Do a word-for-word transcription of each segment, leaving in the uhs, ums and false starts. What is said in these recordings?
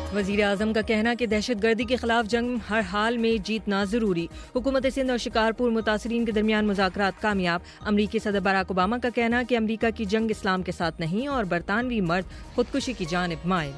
وزیر اعظم کا کہنا کہ دہشت گردی کے خلاف جنگ ہر حال میں جیتنا ضروری. حکومت سندھ اور شکارپور متاثرین کے درمیان مذاکرات کامیاب. امریکی صدر باراک اوباما کا کہنا کہ امریکہ کی جنگ اسلام کے ساتھ نہیں اور برطانوی مرد خودکشی کی جانب مائل.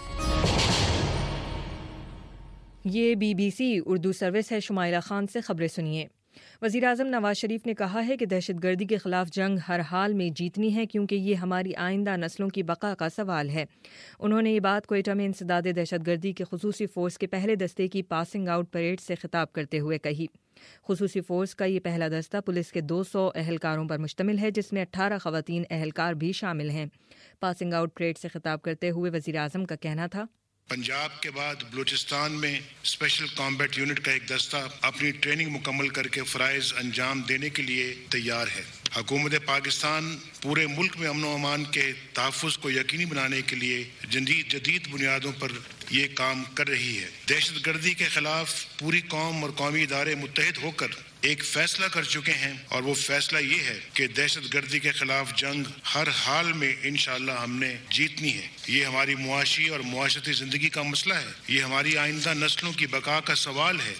یہ B B C Urdu service ہے. شمائلہ خان سے خبریں سنیے. وزیر اعظم نواز شریف نے کہا ہے کہ دہشت گردی کے خلاف جنگ ہر حال میں جیتنی ہے کیونکہ یہ ہماری آئندہ نسلوں کی بقا کا سوال ہے. انہوں نے یہ بات کوئٹہ میں انسداد دہشت گردی کے خصوصی فورس کے پہلے دستے کی پاسنگ آؤٹ پریڈ سے خطاب کرتے ہوئے کہی. خصوصی فورس کا یہ پہلا دستہ پولیس کے دو سو اہلکاروں پر مشتمل ہے جس میں اٹھارہ خواتین اہلکار بھی شامل ہیں. پاسنگ آؤٹ پریڈ سے خطاب کرتے ہوئے وزیر اعظم کا کہنا تھا پنجاب کے بعد بلوچستان میں اسپیشل کامبیٹ یونٹ کا ایک دستہ اپنی ٹریننگ مکمل کر کے فرائض انجام دینے کے لیے تیار ہے. حکومت پاکستان پورے ملک میں امن و امان کے تحفظ کو یقینی بنانے کے لیے جدید جدید بنیادوں پر یہ کام کر رہی ہے. دہشت گردی کے خلاف پوری قوم اور قومی ادارے متحد ہو کر ایک فیصلہ کر چکے ہیں اور وہ فیصلہ یہ ہے کہ دہشت گردی کے خلاف جنگ ہر حال میں انشاءاللہ ہم نے جیتنی ہے. یہ ہماری معاشی اور معاشرتی زندگی کا مسئلہ ہے. یہ ہماری آئندہ نسلوں کی بقا کا سوال ہے.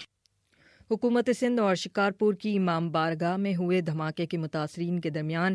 حکومت سندھ اور شکارپور کی امام بارگاہ میں ہوئے دھماکے کے متاثرین کے درمیان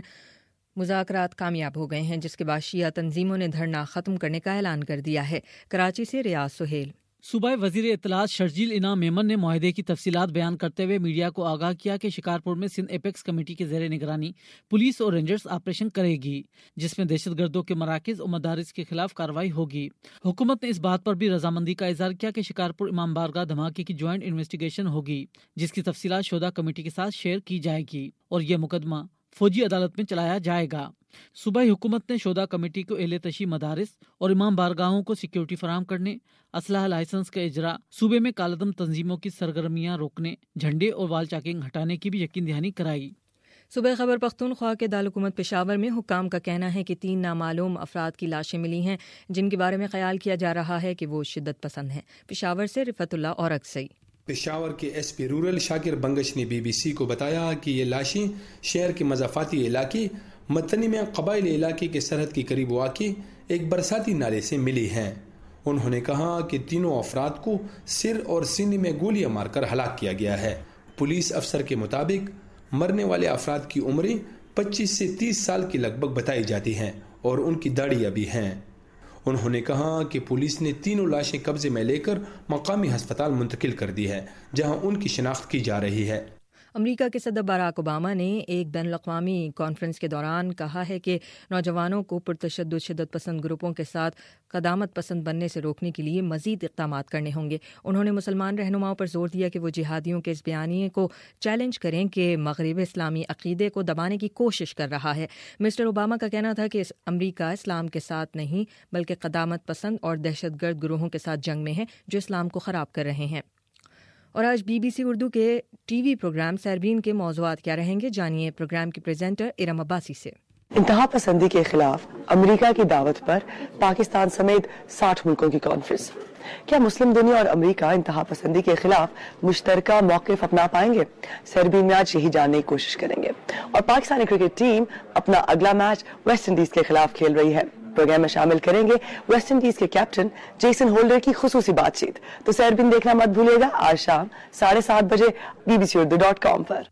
مذاکرات کامیاب ہو گئے ہیں جس کے بعد شیعہ تنظیموں نے دھرنا ختم کرنے کا اعلان کر دیا ہے. کراچی سے ریاض سہیل. صوبائی وزیر اطلاعات شرجیل انعام میمن نے معاہدے کی تفصیلات بیان کرتے ہوئے میڈیا کو آگاہ کیا کہ شکارپور میں سندھ ایپیکس کمیٹی کے زیر نگرانی پولیس اور رینجرز آپریشن کرے گی جس میں دہشت گردوں کے مراکز اور مدارس کے خلاف کارروائی ہوگی. حکومت نے اس بات پر بھی رضامندی کا اظہار کیا کہ شکارپور امام بارگاہ دھماکے کی جوائنٹ انویسٹیگیشن ہوگی جس کی تفصیلات شودہ کمیٹی کے ساتھ شیئر کی جائے گی اور یہ مقدمہ فوجی عدالت میں چلایا جائے گا. صوبائی حکومت نے شودہ کمیٹی کو اہل تشیع مدارس اور امام بارگاہوں کو سیکیورٹی فراہم کرنے، اسلحہ لائسنس کا اجرا، صوبے میں کالعدم تنظیموں کی سرگرمیاں روکنے، جھنڈے اور وال چاکنگ ہٹانے کی بھی یقین دہانی کرائی. صوبہ خیبر پختونخوا کے دارالحکومت پشاور میں حکام کا کہنا ہے کہ تین نامعلوم افراد کی لاشیں ملی ہیں جن کے بارے میں خیال کیا جا رہا ہے کہ وہ شدت پسند ہیں. پشاور سے رفعت اللہ اور اکسئی. پشاور کے S P rural Shakir Bangash نے بی بی سی کو بتایا کہ یہ لاشیں شہر کے مضافاتی علاقے متنی میں قبائلی علاقے کے سرحد کے قریب واقع ایک برساتی نالے سے ملی ہیں. انہوں نے کہا کہ تینوں افراد کو سر اور سینے میں گولیاں مار کر ہلاک کیا گیا ہے. پولیس افسر کے مطابق مرنے والے افراد کی عمریں پچیس سے تیس سال کی لگ بھگ بتائی جاتی ہیں اور ان کی داڑیاں بھی ہیں. انہوں نے کہا کہ پولیس نے تینوں لاشیں قبضے میں لے کر مقامی ہسپتال منتقل کر دی ہے جہاں ان کی شناخت کی جا رہی ہے. امریکہ کے صدر باراک اوباما نے ایک بین الاقوامی کانفرنس کے دوران کہا ہے کہ نوجوانوں کو پرتشدد شدت پسند گروپوں کے ساتھ قدامت پسند بننے سے روکنے کے لیے مزید اقدامات کرنے ہوں گے. انہوں نے مسلمان رہنماؤں پر زور دیا کہ وہ جہادیوں کے اس بیانیے کو چیلنج کریں کہ مغرب اسلامی عقیدے کو دبانے کی کوشش کر رہا ہے. مسٹر اوباما کا کہنا تھا کہ امریکہ اسلام کے ساتھ نہیں بلکہ قدامت پسند اور دہشت گرد گروہوں کے ساتھ جنگ میں ہے جو اسلام کو خراب کر رہے ہیں. اور آج بی بی سی اردو کے ٹی وی پروگرام سیربین کے موضوعات کیا رہیں گے، جانیے پروگرام کی پریزنٹر ارم عباسی سے. انتہا پسندی کے خلاف امریکہ کی دعوت پر پاکستان سمیت ساٹھ ملکوں کی کانفرنس. کیا مسلم دنیا اور امریکہ انتہا پسندی کے خلاف مشترکہ موقف اپنا پائیں گے؟ سیربین میں آج یہی جاننے کی کوشش کریں گے. اور پاکستانی کرکٹ ٹیم اپنا اگلا میچ ویسٹ انڈیز کے خلاف کھیل رہی ہے. پروگرام میں شامل کریں گے ویسٹ انڈیز کے کیپٹن جیسن ہولڈر کی خصوصی بات چیت. تو سیربین دیکھنا مت بھولیے گا آج شام ساڑھے سات بجے B B C Urdu dot com پر.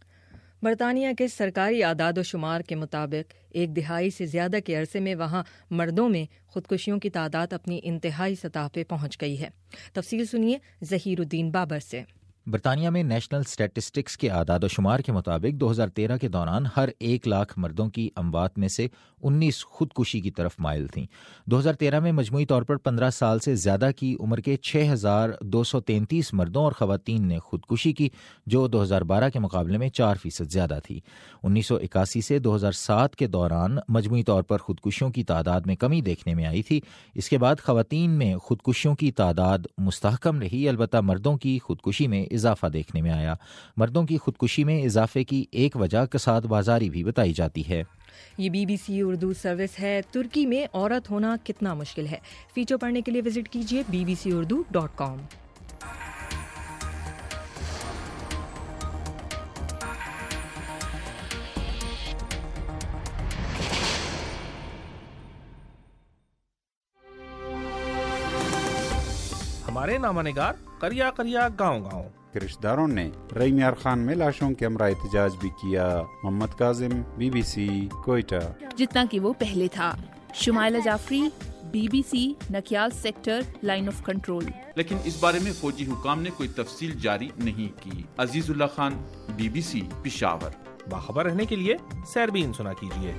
برطانیہ کے سرکاری اعداد و شمار کے مطابق ایک دہائی سے زیادہ کے عرصے میں وہاں مردوں میں خودکشیوں کی تعداد اپنی انتہائی سطح پہ پہنچ گئی ہے. تفصیل سنیے ظہیر الدین بابر سے. برطانیہ میں نیشنل اسٹیٹسٹکس کے اعداد و شمار کے مطابق دو ہزار تیرہ کے دوران ہر ایک لاکھ مردوں کی اموات میں سے انیس خودکشی کی طرف مائل تھیں. دو ہزار تیرہ میں مجموعی طور پر پندرہ سال سے زیادہ کی عمر کے چھ ہزار دو سو تینتیس مردوں اور خواتین نے خودکشی کی جو دو ہزار بارہ کے مقابلے میں چار فیصد زیادہ تھی. انیس سو اکاسی سے دو ہزار سات کے دوران مجموعی طور پر خودکشیوں کی تعداد میں کمی دیکھنے میں آئی تھی. اس کے بعد خواتین میں خودکشیوں کی تعداد مستحکم رہی، البتہ مردوں کی خودکشی میں اضافہ دیکھنے میں آیا. مردوں کی خودکشی میں اضافے کی ایک وجہ کساد بازاری بھی بتائی جاتی ہے. یہ B B C Urdu service ہے. ترکی میں عورت ہونا کتنا مشکل ہے، فیچر پڑھنے کے لیے وزٹ کیجیے B B C Urdu dot com. हमारे नामानिगार करिया करिया गांव गांव के रिश्तेदारों ने रईम यार खान में लाशों के हमरा एहतजाज भी किया। मोहम्मद काजिम, बीबीसी, कोयटा। जितना कि वो पहले था। Shumaila Jafri, BBC, Nakyal sector, line of control. लेकिन इस बारे में फौजी हुकाम ने कोई तफसील जारी नहीं की। अजीजुल्ला खान, बीबीसी, पेशावर। बाखबर रहने के लिए सैरबीन सुना कीजिए।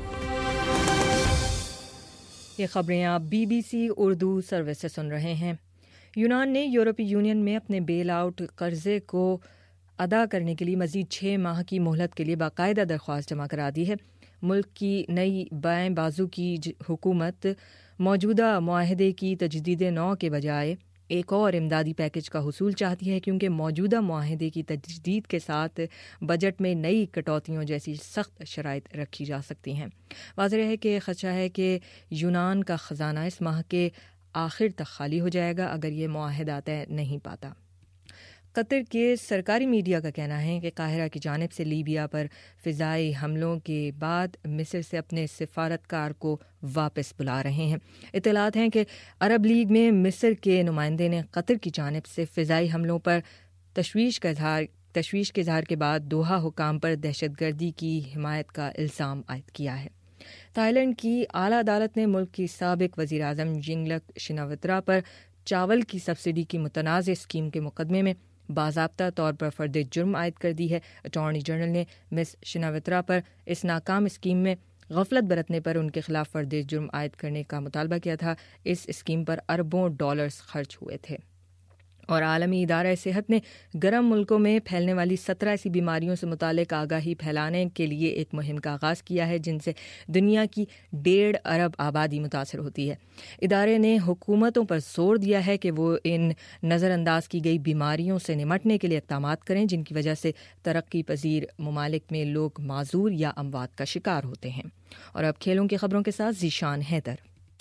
ये खबरें आप बीबीसी उर्दू सर्विस से सुन रहे हैं। यूनान ने यूरोपीय यूनियन में अपने बेल आउट कर्जे को अदा करने के लिए मजीद छः माह की मोहलत के लिए बाकायदा दरख्वास्त जमा करा दी है। मुल्क की नई बाएं बाजू की हुकूमत मौजूदा मुआहदे की तजदीद नौ के बजाय एक और इमदादी पैकेज का हुसूल चाहती है, क्योंकि मौजूदा मुआहदे की तजदीद के साथ बजट में नई कटौतियों जैसी सख्त शराइत रखी जा सकती हैं। वाज़ेह है कि खदशा है कि यूनान का ख़जाना इस माह के आखिर तक खाली हो जाएगा अगर ये मुआहदा तय नहीं पाता। कतर के सरकारी मीडिया का कहना है कि काहिरा की जानिब से लीबिया पर फ़िज़ाई हमलों के बाद मिस्र से अपने सिफारतकार को वापस बुला रहे हैं। इत्तलात हैं कि अरब लीग में मिस्र के नुमाइंदे ने कतर की जानिब से फ़िज़ाई हमलों पर तशवीश का इजहार तशवीश के इजहार के बाद दोहा हुकाम पर दहशतगर्दी की हिमायत का इल्ज़ाम आयद किया है। थाईलैंड की आला अदालत ने मुल्क की साबिक वज़ीर आज़म यिंगलक शिनावत्रा पर चावल की सब्सिडी की मुतनाज़ स्कीम के मुकदमे में बाज़ाब्ता तौर पर फ़र्द जुर्म आयद कर दी है। अटॉर्नी जनरल ने मिस शिनावत्रा पर इस नाकाम स्कीम में गफलत बरतने पर उनके खिलाफ फ़र्द जुर्म आयद करने का मुतालबा किया था। इस स्कीम पर अरबों डॉलर्स खर्च हुए थे। और आलमी इदारा सेहत ने गर्म मुल्कों में फैलने वाली सत्रह ऐसी बीमारियों से मुतालिक आगाही फैलाने के लिए एक मुहिम का आगाज़ किया है, जिनसे दुनिया की डेढ़ अरब आबादी मुतासर होती है। इदारे ने हुकूमतों पर जोर दिया है कि वो इन नज़रअंदाज की गई बीमारियों से निमटने के लिए इक़दाम करें, जिनकी वजह से तरक्की पजीर ममालिक में लोग माजूर या अमवात का शिकार होते हैं। और अब खेलों की खबरों के साथ Zeeshan Haider.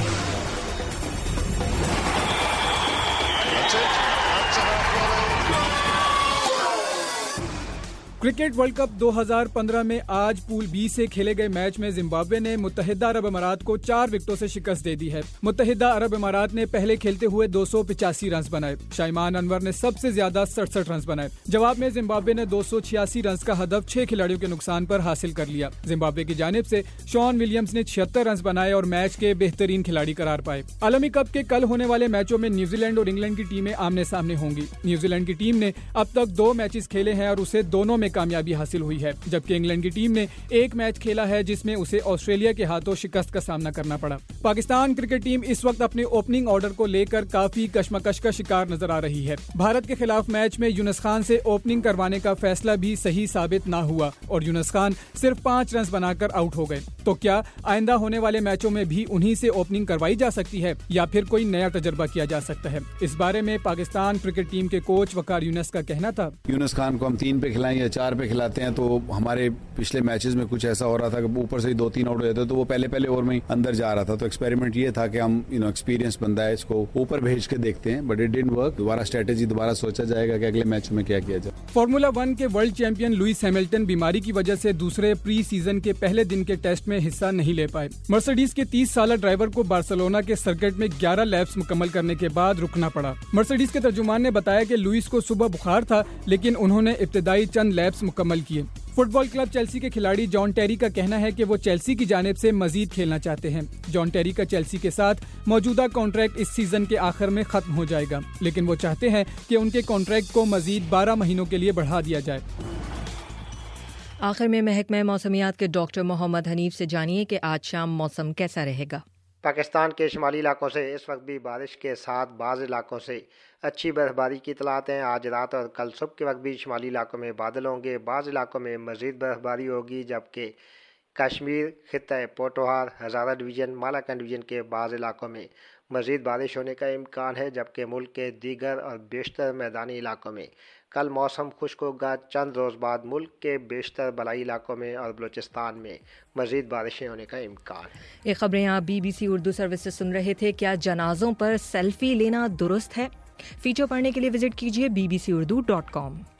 Cricket world cup दो हज़ार पंद्रह में आज पूल बी से खेले गए मैच में जिम्बाब्वे ने मुत्तहिदा अरब अमारात को चार विकेटों से शिकस्त दे दी है। मुत्तहिदा अरब अमारात ने पहले खेलते हुए दो सौ पिचासी रन बनाए। शाइमान अनवर ने सबसे ज्यादा सड़सठ रन बनाए। जवाब में जिम्बाब्वे ने दो सौ छियासी रन का हदफ छह खिलाड़ियों के नुकसान पर हासिल कर लिया। जिम्बाब्वे की जानिब से शॉन विलियम्स ने छिहत्तर रन बनाए और मैच के बेहतरीन खिलाड़ी करार पाए। आलमी कप के कल होने वाले मैचों में न्यूजीलैंड और इंग्लैंड की टीमें आमने सामने होंगी। न्यूजीलैंड की टीम ने अब तक दो मैचेस खेले हैं और उसे दोनों में कामयाबी हासिल हुई है, जबकि इंग्लैंड की टीम ने एक मैच खेला है जिसमें उसे ऑस्ट्रेलिया के हाथों शिकस्त का सामना करना पड़ा। पाकिस्तान क्रिकेट टीम इस वक्त अपने ओपनिंग ऑर्डर को लेकर काफी कशमकश का शिकार नजर आ रही है। भारत के खिलाफ मैच में यूनुस खान से ओपनिंग करवाने का फैसला भी सही साबित न हुआ और यूनुस खान सिर्फ पाँच रन बनाकर आउट हो गए। तो क्या आइंदा होने वाले मैचों में भी उन्हीं से ओपनिंग करवाई जा सकती है या फिर कोई नया तजर्बा किया जा सकता है? इस बारे में पाकिस्तान क्रिकेट टीम के कोच वकार यूनुस का कहना था, यूनुस खान को हम तीन पे खिलाएं या चार पे खिलाते हैं तो हमारे पिछले मैचेस में कुछ ऐसा हो रहा था कि ऊपर से ही दो तीन आउट हो जाते तो वो पहले पहले ओवर में ही अंदर जा रहा था। तो एक्सपेरिमेंट ये था कि हम यू नो एक्सपीरियंस बंदा है, इसको ऊपर भेज के देखते हैं, बट इट डिडंट वर्क। दोबारा स्ट्रेटेजी दोबारा सोचा जाएगा कि अगले मैच में क्या किया जाए। फॉर्मूला वन के वर्ल्ड चैंपियन लुइस हैमिल्टन बीमारी की वजह से दूसरे प्री सीजन के पहले दिन के टेस्ट में हिस्सा नहीं ले पाए। मर्सिडीज के तीस साल ड्राइवर को बार्सिलोना के सर्किट में ग्यारह लैप्स मुकम्मल करने के बाद रुकना पड़ा। मर्सिडीज के तर्जुमान ने बताया कि लुइस को सुबह बुखार था, लेकिन उन्होंने इब्तिदाई चंद लैप्स मुकम्मल किए। फुटबॉल क्लब चेल्सी के खिलाड़ी जॉन टेरी का कहना है कि वो चेल्सी की जानिब से मजीद खेलना चाहते हैं। जॉन टेरी का चेल्सी के साथ मौजूदा कॉन्ट्रैक्ट इस सीजन के आखिर में खत्म हो जाएगा, लेकिन वो चाहते हैं कि उनके कॉन्ट्रैक्ट को मजीद बारह महीनों के लिए बढ़ा दिया जाए। आखिर में महकमा मौसमियात के डॉक्टर मोहम्मद हनीफ से जानिए कि आज शाम मौसम कैसा रहेगा। पाकिस्तान के शुमाली इलाकों से इस वक्त भी बारिश के साथ बाज़ इलाकों से अच्छी बर्फबारी की इतलात हैं। आज रात और कल सुबह के वक्त भी शुमाली इलाकों में बादल होंगे, बाज़ इलाकों में मज़ीद बर्फबारी होगी, जबकि कश्मीर, खित्ता पोटोहार, हज़ारा डिवीज़न, मालाकंड डिवीज़न के बाज़ इलाकों में मज़ीद बारिश होने का इम्कान है, जबकि मुल्क के दीगर और बेशतर मैदानी इलाकों में कल मौसम खुश्क होगा। चंद रोज़ बाद मुल्क के बेशतर बलाई इलाकों में और बलूचिस्तान में मज़ीद बारिशें होने का इम्कान है। ये खबरें आप बीबीसी उर्दू सर्विस से सुन रहे थे। क्या जनाजों पर सेल्फी लेना दुरुस्त है? फीचर पढ़ने के लिए विजिट कीजिए B B C Urdu dot com.